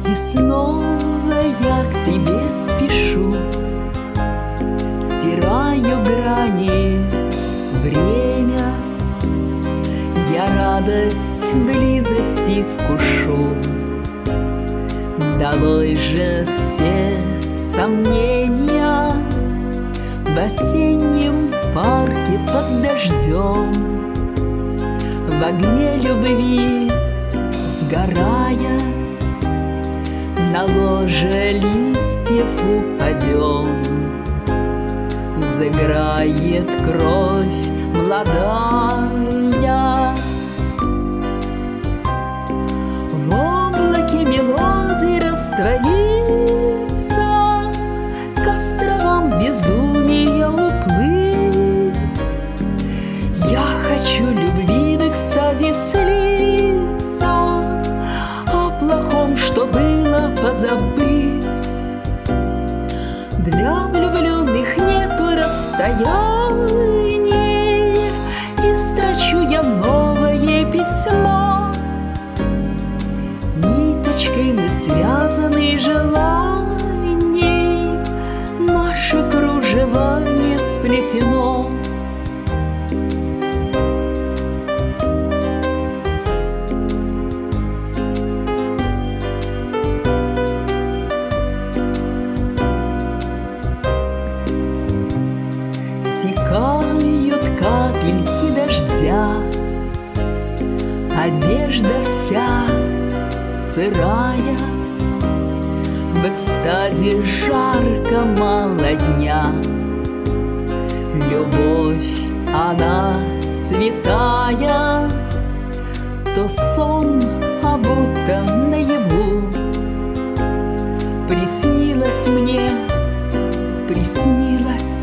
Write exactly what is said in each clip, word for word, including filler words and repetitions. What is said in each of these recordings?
И снова я к тебе спешу, стираю грани время. Я радость близости вкушу, долой же все сомнения. В осеннем парке под дождем, в огне любви сгорая, на ложе листьев упадем. Заиграет кровь молодая, в облаке мелодий растворится, к островам безумия уплыть. Я хочу любви в экстазе слиться, о плохом, что было, позабыть. Для влюбленных нету расстояний, и строчу я новое письмо. Ниточкой мы связаны желаний, наше кружево не сплетено. Стекают капельки дождя, одежда вся сырая, в экстазе жарко мало дня. Любовь, она святая, то сон, а будто наяву. Приснилось мне, приснилось,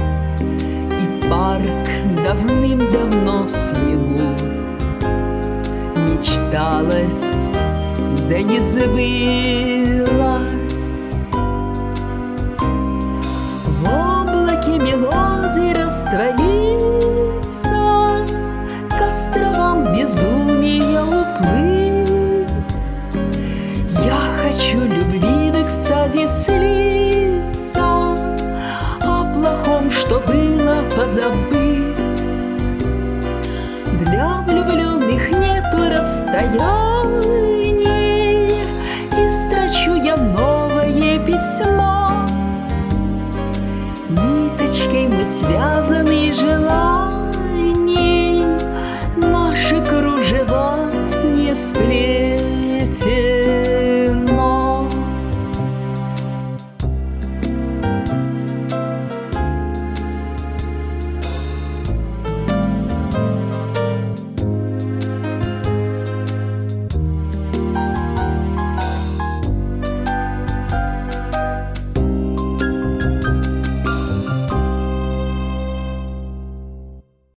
парк давным-давно в снегу. Мечталось, да не забылось. В облаке мелодий растворилось,